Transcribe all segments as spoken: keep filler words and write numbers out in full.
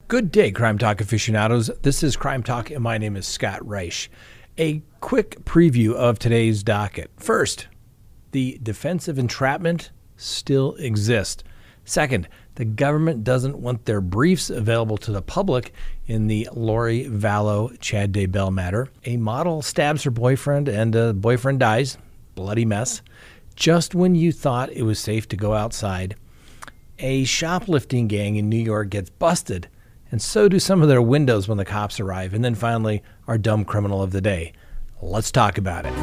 Good day, Crime Talk aficionados. This is Crime Talk, and my name is Scott Reich. A quick preview of today's docket. First, the defense of entrapment still exists. Second, the government doesn't want their briefs available to the public in the Lori Vallow Chad Daybell matter. A model stabs her boyfriend and the boyfriend dies. Bloody mess. Just when you thought it was safe to go outside, a shoplifting gang in New York gets busted, and so do some of their windows when the cops arrive. And then finally, our dumb criminal of the day. Let's talk about it.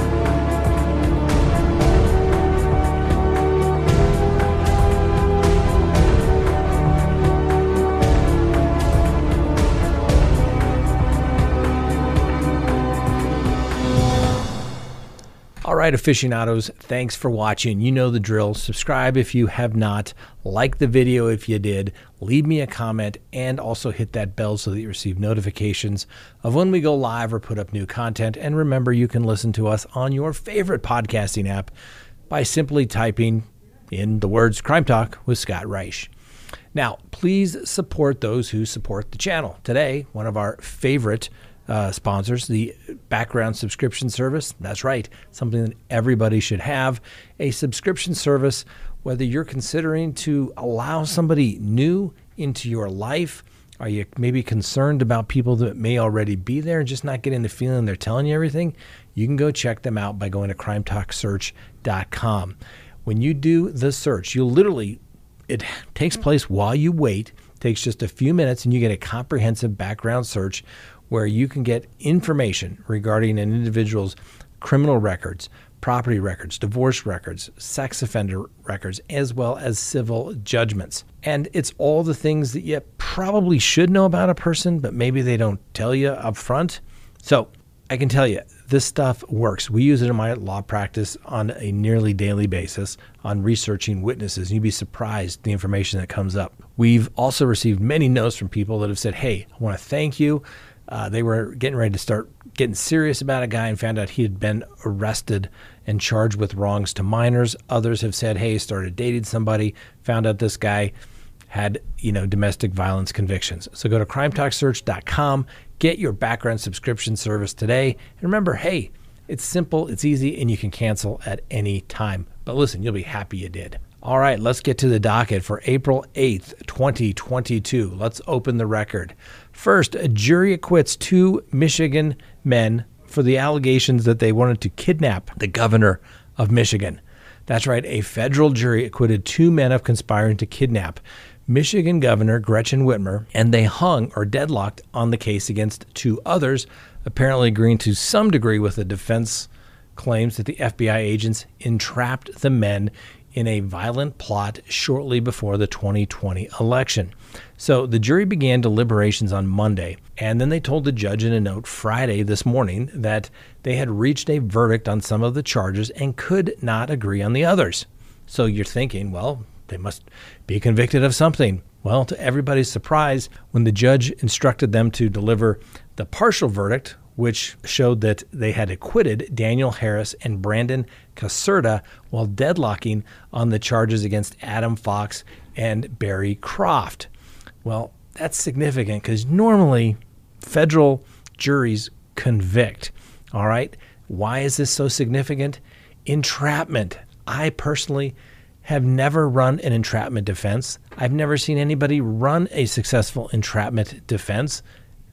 All right, aficionados, thanks for watching. You know the drill. Subscribe if you have not. Like the video if you did. Leave me a comment and also hit that bell so that you receive notifications of when we go live or put up new content. And remember, you can listen to us on your favorite podcasting app by simply typing in the words Crime Talk with Scott Reich. Now, please support those who support the channel. Today, one of our favorite Uh, sponsors, the background subscription service. That's right, something that everybody should have. A subscription service, whether you're considering to allow somebody new into your life, are you maybe concerned about people that may already be there and just not getting the feeling they're telling you everything, you can go check them out by going to crime talk search dot com. When you do the search, you'll literally, it takes place while you wait, takes just a few minutes, and you get a comprehensive background search where you can get information regarding an individual's criminal records, property records, divorce records, sex offender records, as well as civil judgments. And it's all the things that you probably should know about a person, but maybe they don't tell you up front. So I can tell you, this stuff works. We use it in my law practice on a nearly daily basis on researching witnesses. You'd be surprised the information that comes up. We've also received many notes from people that have said, hey, I want to thank you. Uh, they were getting ready to start getting serious about a guy and found out he had been arrested and charged with wrongs to minors. Others have said, hey, started dating somebody, found out this guy had, you know, domestic violence convictions. So go to crime talk search dot com, get your background subscription service today. And remember, hey, it's simple, it's easy, and you can cancel at any time. But listen, you'll be happy you did. All right, let's get to the docket for April eighth, twenty twenty-two. Let's open the record. First, a jury acquits two Michigan men for the allegations that they wanted to kidnap the governor of Michigan. That's right, a federal jury acquitted two men of conspiring to kidnap Michigan Governor Gretchen Whitmer, and they hung or deadlocked on the case against two others, apparently agreeing to some degree with the defense claims that the F B I agents entrapped the men in a violent plot shortly before the twenty twenty election. So the jury began deliberations on Monday, and then they told the judge in a note Friday this morning that they had reached a verdict on some of the charges and could not agree on the others. So you're thinking, well, they must be convicted of something. Well, to everybody's surprise, when the judge instructed them to deliver the partial verdict, which showed that they had acquitted Daniel Harris and Brandon Caserta while deadlocking on the charges against Adam Fox and Barry Croft. Well, that's significant because normally federal juries convict. All right. Why is this so significant? Entrapment. I personally have never run an entrapment defense. I've never seen anybody run a successful entrapment defense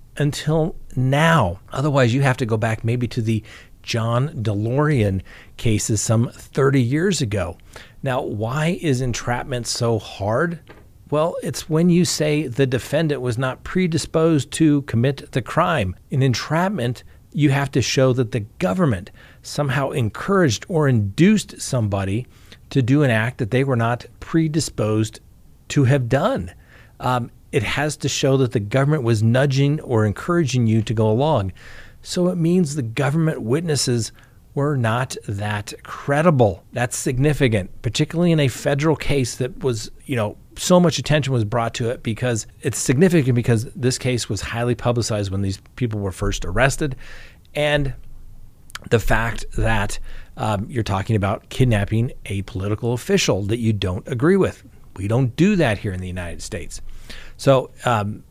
until now. Otherwise, you have to go back maybe to the John DeLorean cases some thirty years ago. Now, why is entrapment so hard? Well, it's when you say the defendant was not predisposed to commit the crime. In entrapment, you have to show that the government somehow encouraged or induced somebody to do an act that they were not predisposed to have done. Um, it has to show that the government was nudging or encouraging you to go along. So it means the government witnesses were not that credible. That's significant, particularly in a federal case that was, you know, so much attention was brought to it because it's significant because this case was highly publicized when these people were first arrested. And the fact that um, you're talking about kidnapping a political official that you don't agree with. We don't do that here in the United States. So um,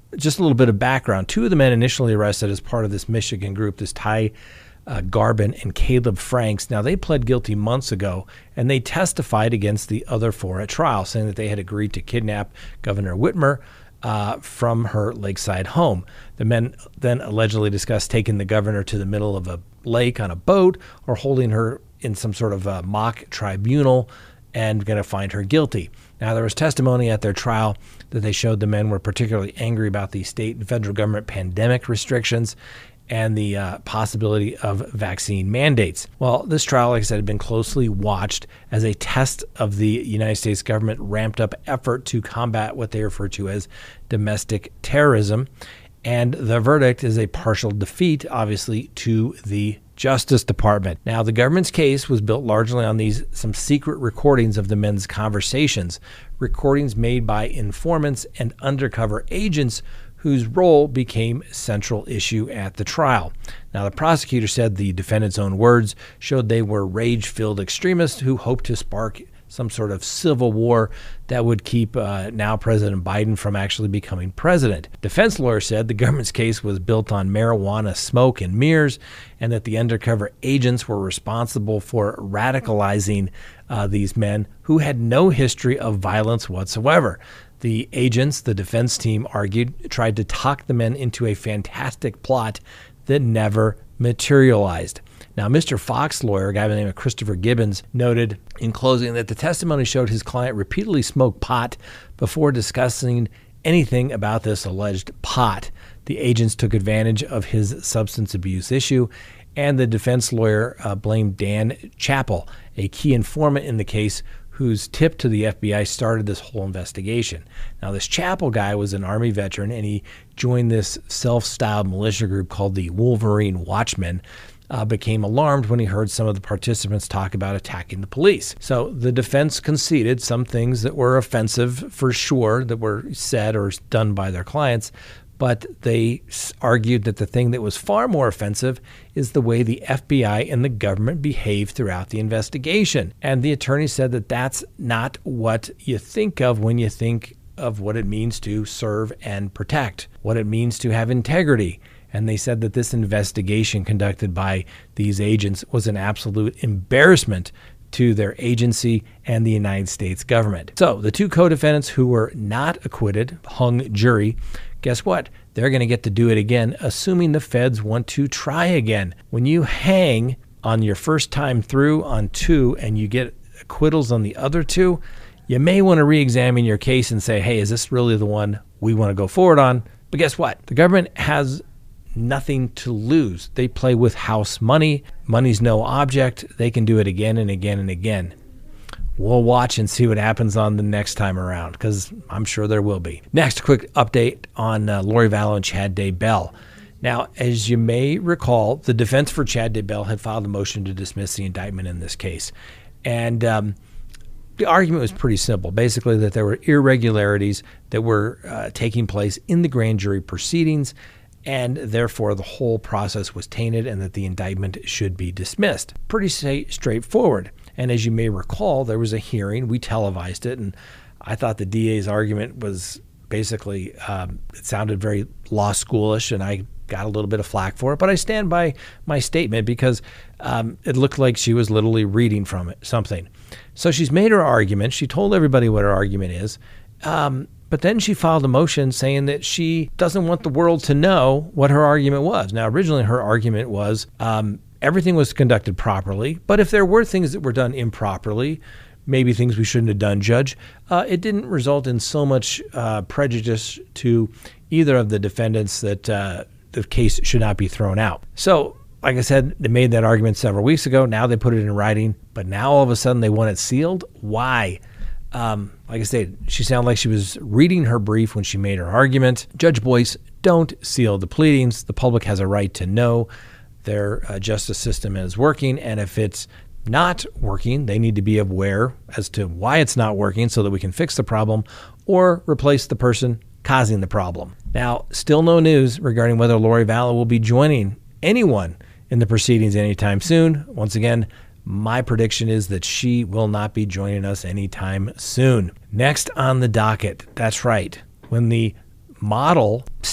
just a little bit of background. Two of the men initially arrested as part of this Michigan group, this Ty uh, Garbin and Caleb Franks. Now, they pled guilty months ago, and they testified against the other four at trial, saying that they had agreed to kidnap Governor Whitmer uh, from her lakeside home. The men then allegedly discussed taking the governor to the middle of a lake on a boat or holding her in some sort of a mock tribunal and going to find her guilty. Now, there was testimony at their trial that they showed the men were particularly angry about the state and federal government pandemic restrictions and the uh, possibility of vaccine mandates. Well, this trial, like I said, had been closely watched as a test of the United States government ramped up effort to combat what they refer to as domestic terrorism. And the verdict is a partial defeat, obviously, to the Justice Department. Now, the government's case was built largely on these some secret recordings of the men's conversations, recordings made by informants and undercover agents whose role became central issue at the trial. Now, the prosecutor said the defendants' own words showed they were rage-filled extremists who hoped to spark some sort of civil war that would keep uh, now President Biden from actually becoming president. Defense lawyers said the government's case was built on marijuana smoke and mirrors, and that the undercover agents were responsible for radicalizing uh, these men who had no history of violence whatsoever. The agents, the defense team argued, tried to talk the men into a fantastic plot that never materialized. Now, Mister Fox lawyer, a guy by the name of Christopher Gibbons, noted in closing that the testimony showed his client repeatedly smoked pot before discussing anything about this alleged pot. The agents took advantage of his substance abuse issue, and the defense lawyer uh, blamed Dan Chappell, a key informant in the case, whose tip to the F B I started this whole investigation. Now, this Chappell guy was an Army veteran, and he joined this self-styled militia group called the Wolverine Watchmen, uh, became alarmed when he heard some of the participants talk about attacking the police. So the defense conceded some things that were offensive for sure, that were said or done by their clients, but they argued that the thing that was far more offensive is the way the F B I and the government behaved throughout the investigation. And the attorney said that that's not what you think of when you think of what it means to serve and protect, what it means to have integrity. And they said that this investigation conducted by these agents was an absolute embarrassment to their agency and the United States government. So the two co-defendants who were not acquitted, hung jury, guess what? They're going to get to do it again, assuming the feds want to try again. When you hang on your first time through on two and you get acquittals on the other two, you may want to re-examine your case and say, hey, is this really the one we want to go forward on? But guess what? The government has nothing to lose. They play with house money. Money's no object. They can do it again and again and again. We'll watch and see what happens on the next time around, because I'm sure there will be. Next, a quick update on uh, Lori Vallow and Chad Daybell. Now, as you may recall, the defense for Chad Daybell had filed a motion to dismiss the indictment in this case. And um, the argument was pretty simple. Basically, that there were irregularities that were uh, taking place in the grand jury proceedings, and therefore the whole process was tainted and that the indictment should be dismissed. Pretty straightforward. And as you may recall, there was a hearing. We televised it, and I thought the D A's argument was basically, um, it sounded very law schoolish, and I got a little bit of flack for it. But I stand by my statement because um, it looked like she was literally reading from it, something. So she's made her argument. She told everybody what her argument is. Um, But then she filed a motion saying that she doesn't want the world to know what her argument was. Now, originally her argument was um, everything was conducted properly, but if there were things that were done improperly, maybe things we shouldn't have done, Judge, uh, it didn't result in so much uh, prejudice to either of the defendants that uh, the case should not be thrown out. So, like I said, they made that argument several weeks ago. Now they put it in writing, but now all of a sudden they want it sealed. Why? Um, like I said, she sounded like she was reading her brief when she made her argument. Judge Boyce, don't seal the pleadings. The public has a right to know their uh, justice system is working, and if it's not working, they need to be aware as to why it's not working so that we can fix the problem or replace the person causing the problem. Now, still no news regarding whether Lori Vallow will be joining anyone in the proceedings anytime soon. Once again, my prediction is that she will not be joining us anytime soon. Next on the docket, that's right, when the model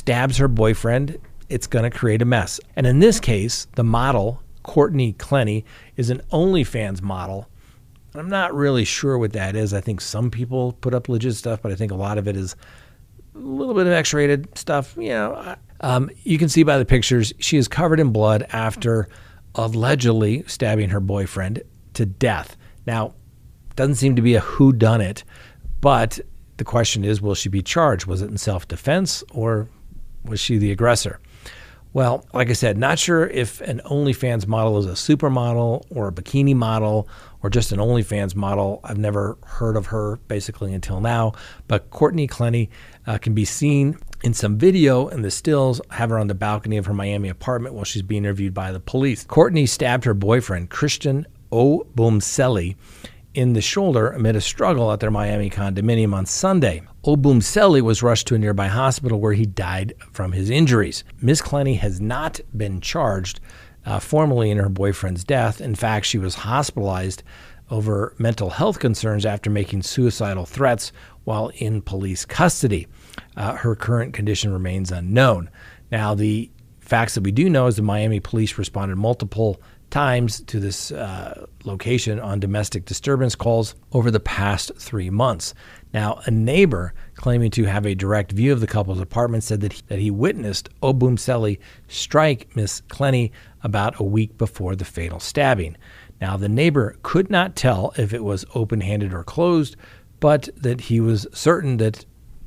stabs her boyfriend, it's going to create a mess. And in this case, the model, Courtney Clenny, is an OnlyFans model. I'm not really sure what that is. I think some people put up legit stuff, but I think a lot of it is a little bit of X-rated stuff. You know, um, you can see by the pictures, she is covered in blood after allegedly stabbing her boyfriend to death. Now, doesn't seem to be a whodunit, but the question is, will she be charged? Was it in self-defense or was she the aggressor? Well, like I said, not sure if an OnlyFans model is a supermodel or a bikini model or just an OnlyFans model. I've never heard of her basically until now. But Courtney Clenny uh, can be seen in some video in the stills, have her on the balcony of her Miami apartment while she's being interviewed by the police. Courtney stabbed her boyfriend, Christian Obumseli, in the shoulder amid a struggle at their Miami condominium on Sunday. Obumseli was rushed to a nearby hospital where he died from his injuries. Miz Clenny has not been charged uh, formally in her boyfriend's death. In fact, she was hospitalized over mental health concerns after making suicidal threats while in police custody. Uh, her current condition remains unknown. Now, the facts that we do know is the Miami police responded multiple times to this uh, location on domestic disturbance calls over the past three months. Now, a neighbor claiming to have a direct view of the couple's apartment said that he, that he witnessed Obumseli strike Miss Clenny about a week before the fatal stabbing. Now, the neighbor could not tell if it was open-handed or closed, but that he was certain that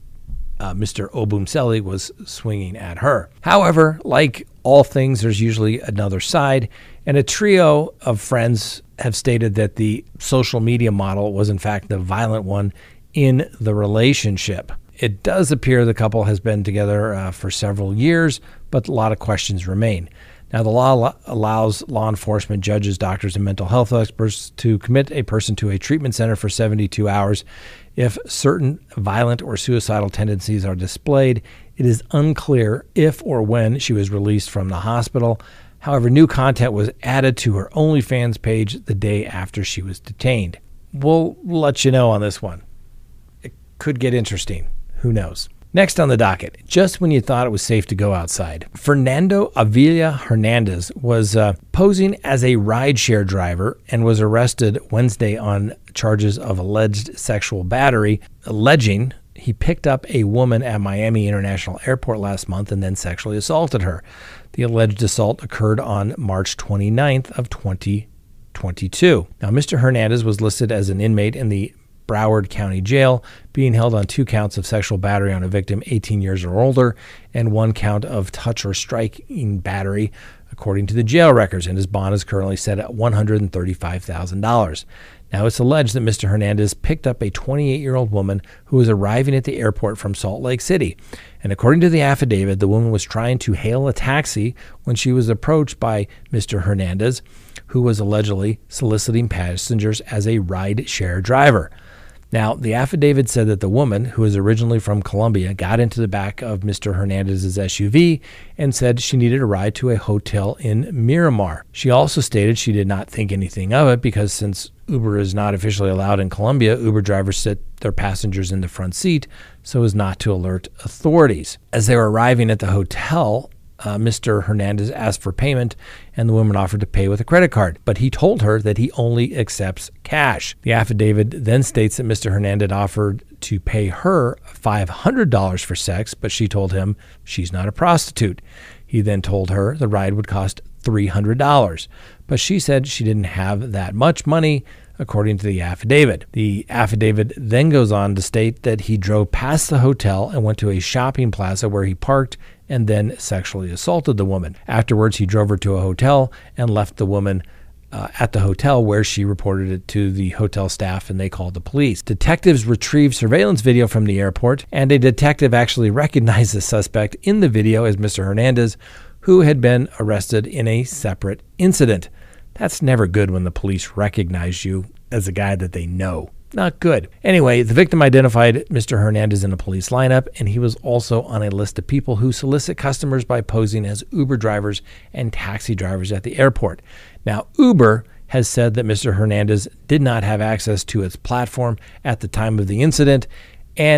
Uh, Mister Obumseli was swinging at her. However, like all things, there's usually another side, and a trio of friends have stated that the social media model was in fact the violent one in the relationship. It does appear the couple has been together uh, for several years, but a lot of questions remain. Now, the law lo- allows law enforcement, judges, doctors, and mental health experts to commit a person to a treatment center for seventy-two hours if certain violent or suicidal tendencies are displayed. It is unclear if or when she was released from the hospital. However, new content was added to her OnlyFans page the day after she was detained. We'll let you know on this one. It could get interesting. Who knows? Next on the docket, just when you thought it was safe to go outside, Fernando Avila Hernandez was uh, posing as a rideshare driver and was arrested Wednesday on charges of alleged sexual battery, alleging he picked up a woman at Miami International Airport last month and then sexually assaulted her. The alleged assault occurred on March twenty-ninth of twenty twenty-two. Now, Mister Hernandez was listed as an inmate in the Broward County Jail, being held on two counts of sexual battery on a victim eighteen years or older and one count of touch or striking battery, according to the jail records, and his bond is currently set at one hundred thirty-five thousand dollars. Now, it's alleged that Mister Hernandez picked up a twenty-eight-year-old woman who was arriving at the airport from Salt Lake City. And according to the affidavit, the woman was trying to hail a taxi when she was approached by Mister Hernandez, who was allegedly soliciting passengers as a ride-share driver. Now, the affidavit said that the woman, who is originally from Colombia, got into the back of Mister Hernandez's S U V and said she needed a ride to a hotel in Miramar. She also stated she did not think anything of it because since Uber is not officially allowed in Colombia, Uber drivers sit their passengers in the front seat so as not to alert authorities. As they were arriving at the hotel, Uh, Mister Hernandez asked for payment, and the woman offered to pay with a credit card, but he told her that he only accepts cash. The affidavit then states that Mister Hernandez offered to pay her five hundred dollars for sex, but she told him she's not a prostitute. He then told her the ride would cost three hundred dollars, but she said she didn't have that much money, according to the affidavit. The affidavit then goes on to state that he drove past the hotel and went to a shopping plaza where he parked and then sexually assaulted the woman. Afterwards, he drove her to a hotel and left the woman uh, at the hotel, where she reported it to the hotel staff and they called the police. Detectives retrieved surveillance video from the airport, and a detective actually recognized the suspect in the video as Mister Hernandez, who had been arrested in a separate incident. That's never good when the police recognize you as a guy that they know. Not good. Anyway, the victim identified Mister Hernandez in a police lineup, and he was also on a list of people who solicit customers by posing as Uber drivers and taxi drivers at the airport. Now, Uber has said that Mister Hernandez did not have access to its platform at the time of the incident, and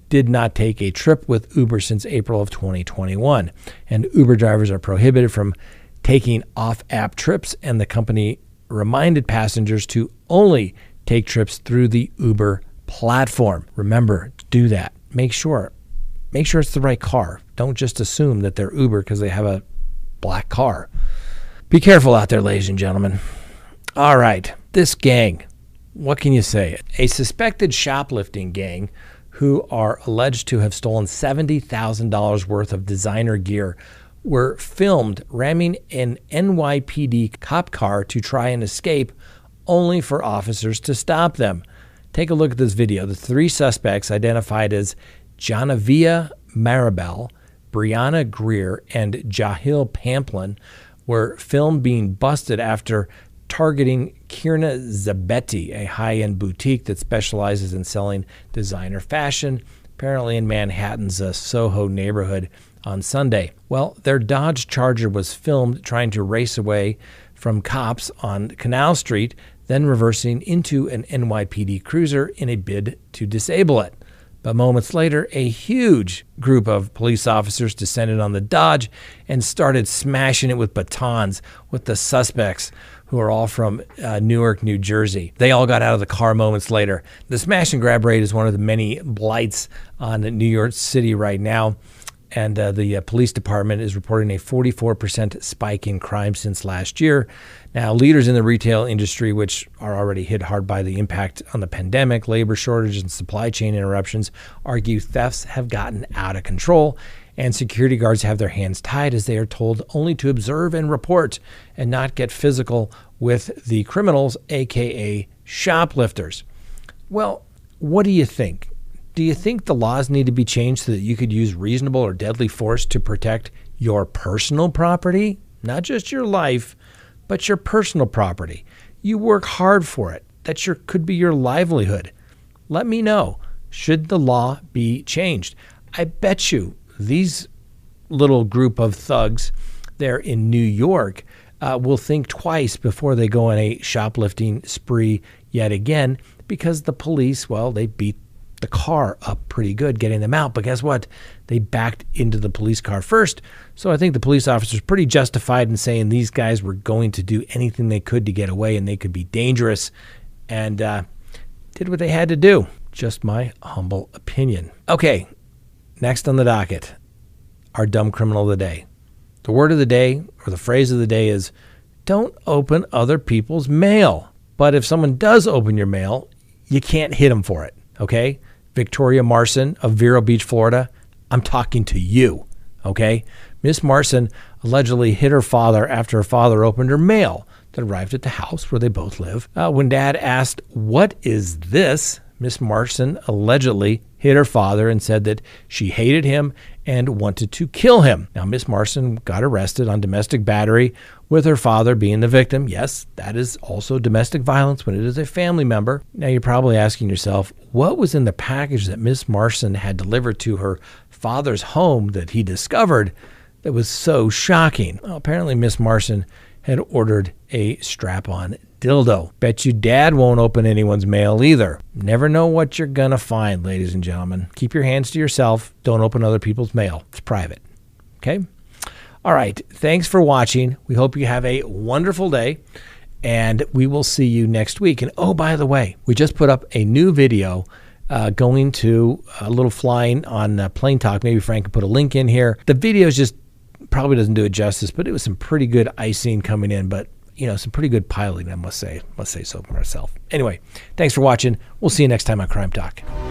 did not take a trip with Uber since April of twenty twenty-one. And Uber drivers are prohibited from taking off-app trips, and the company reminded passengers to only take trips through the Uber platform. Remember, do that. Make sure. Make sure it's the right car. Don't just assume that they're Uber because they have a black car. Be careful out there, ladies and gentlemen. All right, this gang, what can you say? A suspected shoplifting gang who are alleged to have stolen seventy thousand dollars worth of designer gear were filmed ramming an N Y P D cop car to try and escape, only for officers to stop them. Take a look at this video. The three suspects, identified as Janavia Maribel, Brianna Greer, and Jahil Pamplin, were filmed being busted after targeting Kierna Zabetti, a high-end boutique that specializes in selling designer fashion, apparently in Manhattan's uh, Soho neighborhood, on Sunday. Well, their Dodge Charger was filmed trying to race away from cops on Canal Street, then reversing into an N Y P D cruiser in a bid to disable it. But moments later, a huge group of police officers descended on the Dodge and started smashing it with batons with the suspects, who are all from uh, Newark, New Jersey. They all got out of the car moments later. The smash and grab rate is one of the many blights on New York City right now. And uh, the uh, police department is reporting a forty-four percent spike in crime since last year. Now, leaders in the retail industry, which are already hit hard by the impact on the pandemic, labor shortages, and supply chain interruptions, argue thefts have gotten out of control, and security guards have their hands tied as they are told only to observe and report and not get physical with the criminals, a k a shoplifters. Well, what do you think? Do you think the laws need to be changed so that you could use reasonable or deadly force to protect your personal property? Not just your life, but your personal property. You work hard for it. That your, could be your livelihood. Let me know. Should the law be changed? I bet you these little group of thugs there in New York uh, will think twice before they go on a shoplifting spree yet again, because the police, well, they beat the car up pretty good getting them out. But guess what? They backed into the police car first. So I think the police officers pretty justified in saying these guys were going to do anything they could to get away, and they could be dangerous, and uh, did what they had to do. Just my humble opinion. Okay, next on the docket, our dumb criminal of the day. The word of the day, or the phrase of the day, is don't open other people's mail. But if someone does open your mail, you can't hit them for it, okay? Victoria Marson of Vero Beach, Florida, I'm talking to you, okay? Miss Marson allegedly hit her father after her father opened her mail that arrived at the house where they both live. Uh, when Dad asked, "What is this?" Miss Marson allegedly hit her father and said that she hated him and wanted to kill him. Now, Miss Marson got arrested on domestic battery with her father being the victim. Yes, that is also domestic violence when it is a family member. Now, you're probably asking yourself, what was in the package that Miss Marson had delivered to her father's home that he discovered that was so shocking? Well, apparently, Miss Marson had ordered a strap-on dildo. Bet you Dad won't open anyone's mail either. Never know what you're gonna find, ladies and gentlemen. Keep your hands to yourself. Don't open other people's mail. It's private. Okay? All right. Thanks for watching. We hope you have a wonderful day, and we will see you next week. And oh, by the way, we just put up a new video uh, going to a little flying on uh, Plane Talk. Maybe Frank can put a link in here. The video is just probably doesn't do it justice, but it was some pretty good icing coming in, but you know, some pretty good piloting, I must say. Must say so for myself. Anyway, thanks for watching. We'll see you next time on Crime Talk.